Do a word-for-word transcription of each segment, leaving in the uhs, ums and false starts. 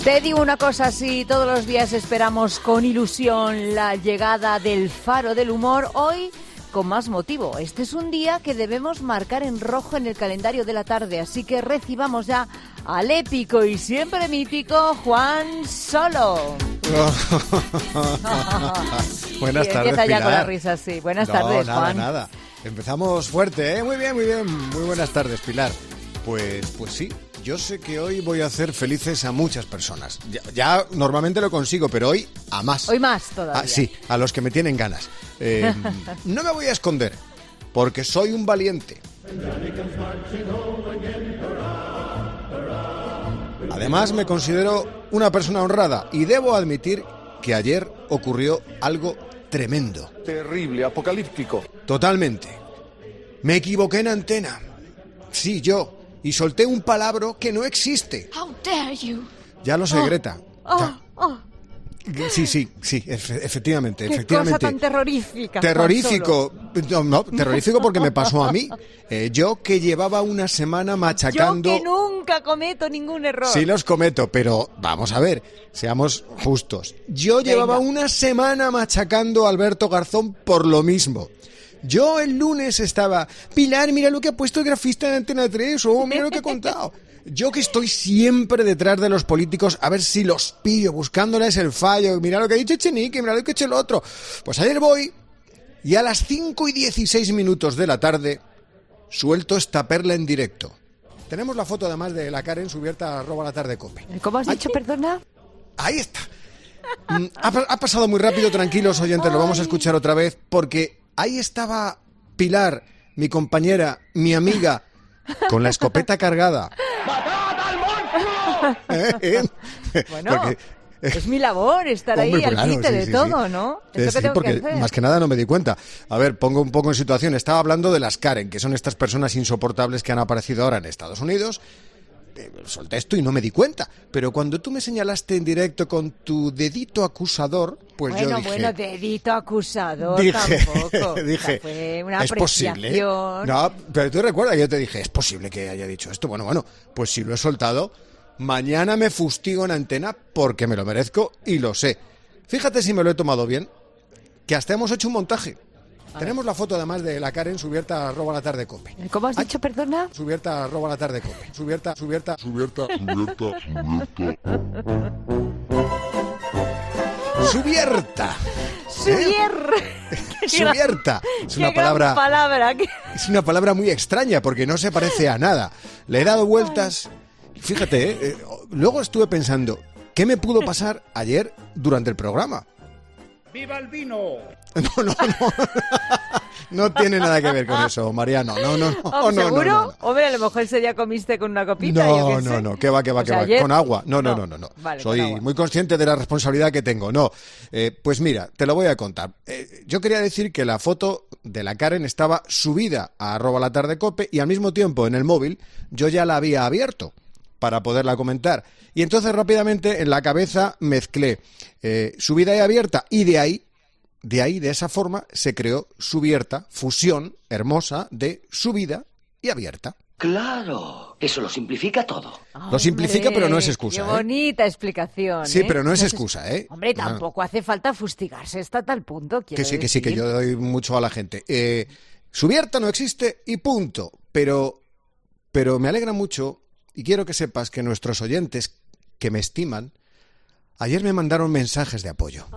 Te digo una cosa, si todos los días esperamos con ilusión la llegada del Faro del Humor, hoy con más motivo. Este es un día que debemos marcar en rojo en el calendario de la tarde, así que recibamos ya al épico y siempre mítico Juan Solo. Buenas y tardes, empieza ya Pilar. con la risa, sí. Buenas no, tardes, nada, Juan. nada. Empezamos fuerte, ¿eh? Muy bien, muy bien. Muy buenas tardes, Pilar. Pues, pues sí, yo sé que hoy voy a hacer felices a muchas personas. Ya, ya normalmente lo consigo, pero hoy a más. Hoy más todavía. Ah, sí, a los que me tienen ganas. Eh, no me voy a esconder, porque soy un valiente. Además, me considero una persona honrada y debo admitir que ayer ocurrió algo tremendo. Terrible, apocalíptico. Totalmente. Me equivoqué en antena. Sí, yo. Y solté un palabro que no existe. How dare you? Ya lo sé, Oh, Greta. Oh, Ya. oh, Sí, sí, sí, efe- efectivamente, qué efectivamente. cosa tan terrorífica. Juan Terrorífico. No, no, terrorífico porque me pasó a mí. Eh, yo que llevaba una semana Solo. machacando... Yo que nunca cometo ningún error. Sí los cometo, pero vamos a ver, seamos justos. Yo llevaba Venga. una semana machacando a Alberto Garzón por lo mismo. Yo el lunes estaba, Pilar, mira lo que ha puesto el grafista de Antena tres, oh, mira lo que ha contado. Yo que estoy siempre detrás de los políticos a ver si los pillo, buscándoles el fallo. Mira lo que ha dicho Echenique, mira lo que ha hecho el otro. Pues ayer voy y a las cinco y dieciséis minutos de la tarde suelto esta perla en directo. Tenemos la foto además de la Karen subierta a arroba la tarde cope. ¿Cómo has dicho, perdona? Ahí está. Mm, Ha, pa- ha pasado muy rápido, tranquilos oyentes, lo vamos a escuchar otra vez, porque ahí estaba Pilar, mi compañera, mi amiga, con la escopeta cargada. ¿Eh? ¿Eh? Bueno, Porque- es mi labor estar ahí Hombre, al claro, quite sí, de sí, todo, sí. ¿no? Eh, Es lo sí, que tengo porque que hacer. más que nada no me di cuenta. A ver, pongo un poco en situación. Estaba hablando de las Karen, que son estas personas insoportables que han aparecido ahora en Estados Unidos. Eh, Solté esto y no me di cuenta. Pero cuando tú me señalaste en directo con tu dedito acusador, pues bueno, yo dije... bueno, dedito acusador Dije, tampoco. dije, O sea, fue una es posible. apreciación. No, pero tú recuerdas que yo te dije, es posible que haya dicho esto. Bueno, bueno, pues si lo he soltado, mañana me fustigo en antena porque me lo merezco y lo sé. Fíjate si me lo he tomado bien, que hasta hemos hecho un montaje. Tenemos la foto además de la Karen subierta a arroba la tarde cope. ¿Cómo has Ay. dicho, perdona? Subierta a arroba la tarde cope. Subierta, subierta, subierta, subierta. Subier. Qué gran- Subierta. Es qué una gran palabra... palabra. qué- Es una palabra muy extraña porque no se parece a nada. Le he dado vueltas. Fíjate, ¿eh? Eh, luego estuve pensando, ¿qué me pudo pasar ayer durante el programa? ¡Viva el vino! No, no, no. No tiene nada que ver con eso, Mariano. No, no, no. Oh, no, no, ¿Seguro? no, no. Hombre, a lo mejor ese día comiste con una copita. yo No, qué no, sé. no, que va, que va, O que sea, va. ayer- Con agua. No, no, no, No. no, no. Vale, Soy con agua. muy consciente de la responsabilidad que tengo. No. Eh, pues mira, te lo voy a contar. Eh, yo quería decir que la foto de la Karen estaba subida a arroba la tarde cope y al mismo tiempo en el móvil yo ya la había abierto para poderla comentar. Y entonces rápidamente en la cabeza mezclé eh, subida y abierta y de ahí De ahí, de esa forma, se creó Subierta, fusión hermosa de subida y abierta. Claro, eso lo simplifica todo. Lo simplifica, pero no es excusa, Qué ¿eh? bonita explicación. Sí, ¿eh? pero no es excusa, ¿eh? Hombre, No. tampoco hace falta fustigarse hasta tal punto. quiero Que sí, que sí, que decir. yo doy mucho a la gente. Eh, Subierta no existe y punto. Pero, pero me alegra mucho y quiero que sepas que nuestros oyentes que me estiman, ayer me mandaron mensajes de apoyo.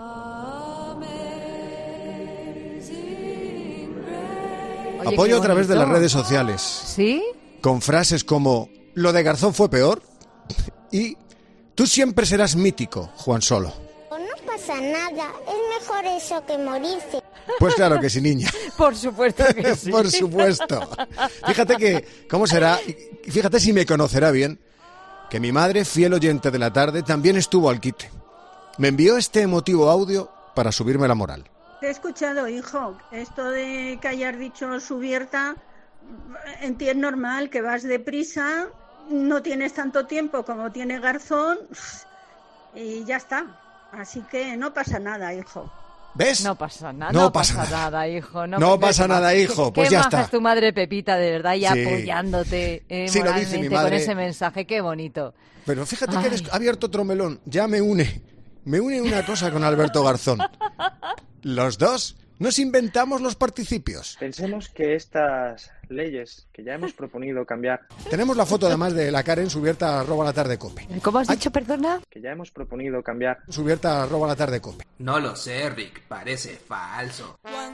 Oye, Apoyo qué a través de las bonito. redes sociales. ¿Sí? Con frases como lo de Garzón fue peor y tú siempre serás mítico, Juan Solo. No pasa nada, es mejor eso que morirse. Pues claro que sí, niña. Por supuesto que sí. Por supuesto. Fíjate que, ¿cómo será? Y fíjate si me conocerá bien, que mi madre, fiel oyente de la tarde, también estuvo al quite. Me envió este emotivo audio para subirme la moral. Te he escuchado, hijo. Esto de que hayas dicho Subierta, entiendo normal, que vas deprisa, no tienes tanto tiempo como tiene Garzón y ya está. Así que no pasa nada, hijo. ¿Ves? No pasa nada, No no, pasa pasa nada. nada, hijo. No, No pues, pasa nada, hijo, pues qué ya maja está. es tu madre Pepita, de verdad, y Sí. apoyándote eh, Sí, lo dice moralmente mi con madre. ese mensaje, qué bonito. Pero fíjate Ay. que eres abierto otro melón. Ya me une. Me une una cosa con Alberto Garzón. Los dos nos inventamos los participios. Pensemos que estas leyes que ya hemos proponido cambiar, Tenemos la foto además de la Karen subierta arroba la tarde cope. ¿Cómo has Ay. dicho, perdona? que ya hemos proponido cambiar, Subierta arroba la tarde cope. No lo sé, Rick, parece falso.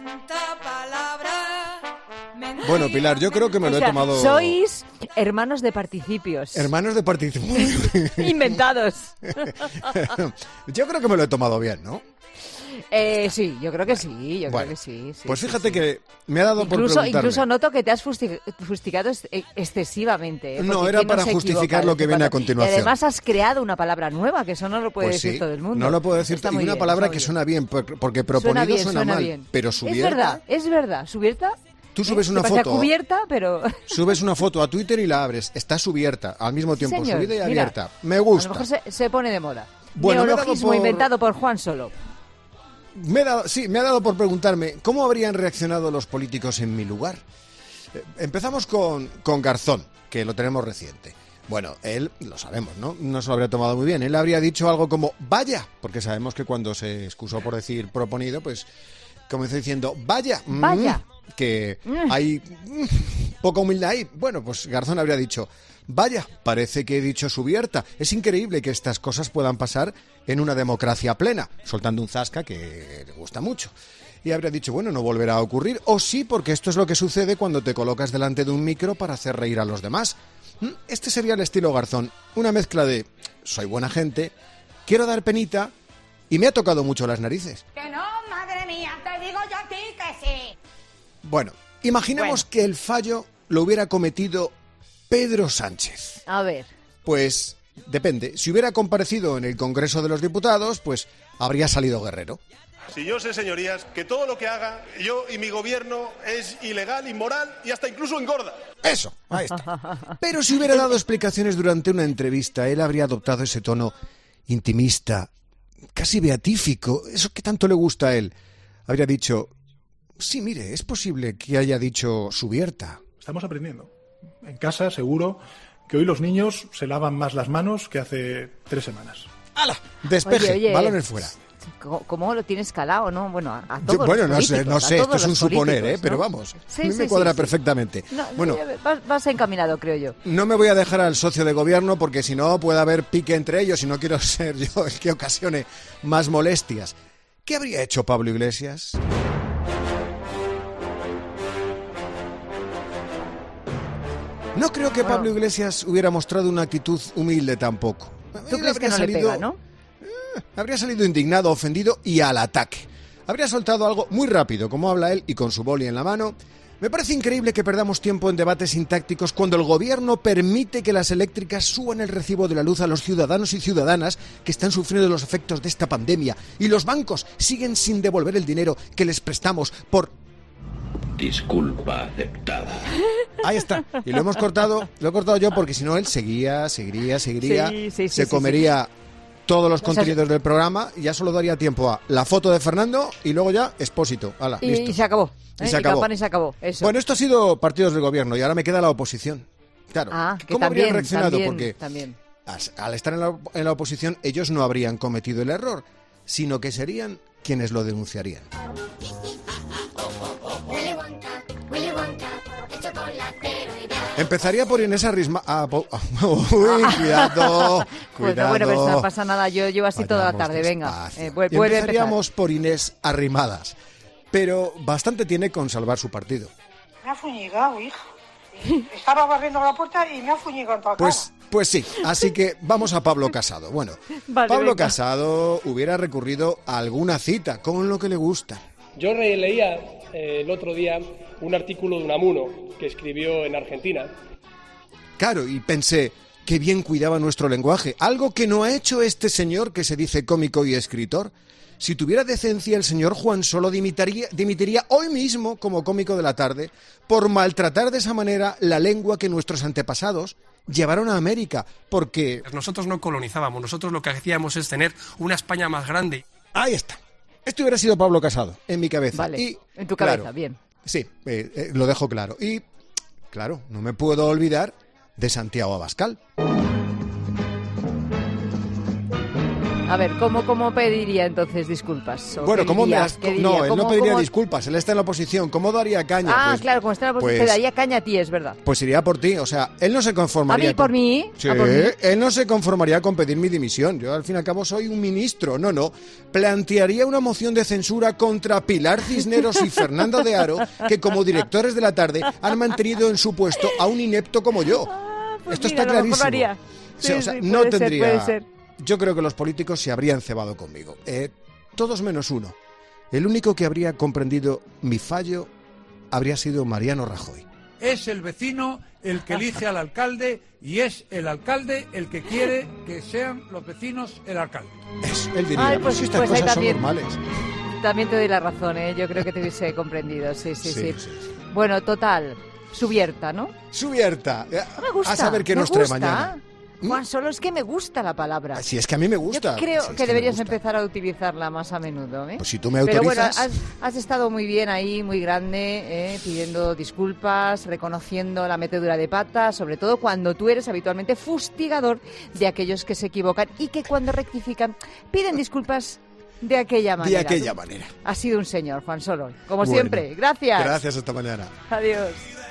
Bueno, Pilar, yo creo que me lo O sea, he tomado... sois hermanos de participios. Hermanos de participación. Inventados. Yo creo que me lo he tomado bien, ¿no? Eh, sí, yo creo que sí, yo Bueno, creo que sí. sí, pues sí, fíjate sí. que me ha dado por Incluso, preguntarme. incluso noto que te has fusti- fustigado ex- excesivamente. ¿eh? No, Porque era ¿quién para se justificar equivoca lo que viene a cuando- continuación. Y además has creado una palabra nueva, que eso no lo puede Pues decir sí, todo el mundo. no lo puedo decir. Está Y muy una bien, palabra está que muy suena bien, por- porque bien. proponido Suena bien, suena, suena mal. bien. Pero Es subierta... verdad, es verdad. ¿Subierta? Tú subes ¿Eh? una Que parecía foto... cubierta, pero... Subes una foto a Twitter y la abres. Está subierta, al mismo tiempo Señor, subida y mira, abierta. Me A lo gusta. mejor se, se pone de moda. Bueno, me he dado Neologismo por- inventado por Juan Solo. Me he dado, sí, me ha dado por preguntarme cómo habrían reaccionado los políticos en mi lugar. Eh, Empezamos con, con Garzón, que lo tenemos reciente. Bueno, él, lo sabemos, ¿no? No se lo habría tomado muy bien. Él habría dicho algo como, vaya, porque sabemos que cuando se excusó por decir proponido, pues comenzó diciendo, vaya, mm, Vaya. que Mm. hay mm, poca humildad ahí. Bueno, pues Garzón habría dicho, vaya, parece que he dicho subierta. Es increíble que estas cosas puedan pasar en una democracia plena, soltando un zasca que le gusta mucho. Y habría dicho, bueno, no volverá a ocurrir, o sí, porque esto es lo que sucede cuando te colocas delante de un micro para hacer reír a los demás. ¿Mm? Este sería el estilo Garzón, una mezcla de soy buena gente, quiero dar penita y me ha tocado mucho las narices. Que no, madre mía, te digo yo a ti que sí. Bueno, imaginemos Bueno. que el fallo lo hubiera cometido Pedro Sánchez. A ver. Pues depende. Si hubiera comparecido en el Congreso de los Diputados, pues habría salido guerrero. Si yo sé, señorías, que todo lo que haga yo y mi gobierno es ilegal, inmoral y hasta incluso engorda. Eso, ahí está. Pero si hubiera dado explicaciones durante una entrevista, él habría adoptado ese tono intimista, casi beatífico, eso que tanto le gusta a él. Habría dicho, sí, mire, es posible que haya dicho subierta. Estamos aprendiendo. En casa, seguro que hoy los niños se lavan más las manos que hace tres semanas. ¡Hala! Despeje, Oye, oye, balones fuera. ¿Cómo, cómo lo tienes calado, no? Bueno, a, a Yo- todos bueno, los no sé, políticos, no a sé, todos esto es un los suponer, políticos, ¿eh? Pero ¿no? vamos, Sí, a mí sí, me sí, cuadra sí. perfectamente. No, Bueno, ya vas, vas encaminado, creo yo. no me voy a dejar al socio de gobierno porque si no puede haber pique entre ellos y no quiero ser yo el que ocasione más molestias. ¿Qué habría hecho Pablo Iglesias? No creo que Bueno. Pablo Iglesias hubiera mostrado una actitud humilde tampoco. ¿Tú Él crees que habría no salido- le pega, no? Habría salido indignado, ofendido y al ataque. Habría soltado algo muy rápido, como habla él, y con su boli en la mano. Me parece increíble que perdamos tiempo en debates sintácticos cuando el gobierno permite que las eléctricas suban el recibo de la luz a los ciudadanos y ciudadanas que están sufriendo los efectos de esta pandemia y los bancos siguen sin devolver el dinero que les prestamos por... Disculpa aceptada. Ahí está. Y lo hemos cortado, lo he cortado yo porque si no él seguiría, seguiría, seguiría, Sí, sí, sí, se sí, comería todos los sea, contenidos del programa y ya solo daría tiempo a la foto de Fernando y luego ya Expósito. Hala, Y, listo. y se acabó. Y ¿eh? se acabó. campana y se acabó. Eso. Bueno, esto ha sido partidos del gobierno y ahora me queda la oposición. Claro, ah, que ¿cómo también, habrían reaccionado? también, Porque también. as- al estar en la, en la oposición ellos no habrían cometido el error, sino que serían quienes lo denunciarían. Empezaría por Inés Arrisma... Ah, po- Uy, cuidado, Pues cuidado. bueno, pero no pasa nada. Yo llevo así toda la Vayamos tarde. Venga, despacio. eh, vuel- Y vuelve a empezar. empezaríamos por Inés Arrimadas, pero bastante tiene con salvar su partido. Me ha fuñigado, hija. Estaba barriendo la puerta y me ha fuñigado en toda la Pues, pues sí, así que vamos a Pablo Casado. Bueno, Vale, Pablo venga. Casado hubiera recurrido a alguna cita con lo que le gusta. Yo releía eh, el otro día un artículo de Unamuno que escribió en Argentina. Claro, y pensé, qué bien cuidaba nuestro lenguaje, algo que no ha hecho este señor que se dice cómico y escritor. Si tuviera decencia, el señor Juan Solo dimitiría, dimitiría hoy mismo como cómico de la tarde por maltratar de esa manera la lengua que nuestros antepasados llevaron a América, porque... Nosotros no colonizábamos, nosotros lo que hacíamos es tener una España más grande. Ahí está. Esto hubiera sido Pablo Casado, en mi cabeza. Vale, y, en tu cabeza, claro, bien. Sí, eh, eh, lo dejo claro. Y, claro, no me puedo olvidar de Santiago Abascal. A ver, ¿cómo, cómo pediría entonces disculpas? Bueno, ¿cómo me dirías? das? No, él ¿Cómo, no pediría cómo... disculpas, él está en la oposición. ¿Cómo daría caña? Ah, pues, claro, como está en la oposición, pues, te daría caña a ti, es verdad. Pues iría por ti, o sea, él no se ¿A conformaría... mí por con... mí? Sí, ¿A por mí? él no se conformaría con pedir mi dimisión. Yo, al fin y al cabo, soy un ministro. No, no. Plantearía una moción de censura contra Pilar Cisneros y Fernando de Haro, que como directores de la tarde han mantenido en su puesto a un inepto como yo. Ah, pues Esto mira, está a lo mejor clarísimo. lo haría. Sí, o sea, sí, no puede ser, tendría... puede ser. Yo creo que los políticos se habrían cebado conmigo. Eh, todos menos uno. El único que habría comprendido mi fallo habría sido Mariano Rajoy. Es el vecino el que elige al alcalde y es el alcalde el que quiere que sean los vecinos el alcalde. Eso, él diría, Ay, pues, si estas pues ahí cosas son también, normales. también te doy la razón, ¿eh? Yo creo que te hubiese comprendido, sí, sí, sí. Sí, sí, sí. Bueno, total, Subierta, ¿no? Subierta. No me gusta. A saber qué me nos trae gusta. mañana. Juan, solo es que me gusta la palabra. Si es que a mí me gusta. Yo creo Si es que me deberías gusta. empezar a utilizarla más a menudo, ¿eh? Pues si tú me Pero bueno, autorizas... has, has estado muy bien ahí, muy grande, ¿eh? Pidiendo disculpas, reconociendo la metedura de pata, sobre todo cuando tú eres habitualmente fustigador de aquellos que se equivocan y que cuando rectifican piden disculpas de aquella manera. De aquella manera. Has sido un señor, Juan Solo. Como Bueno, siempre. Gracias. Gracias, hasta mañana. Adiós.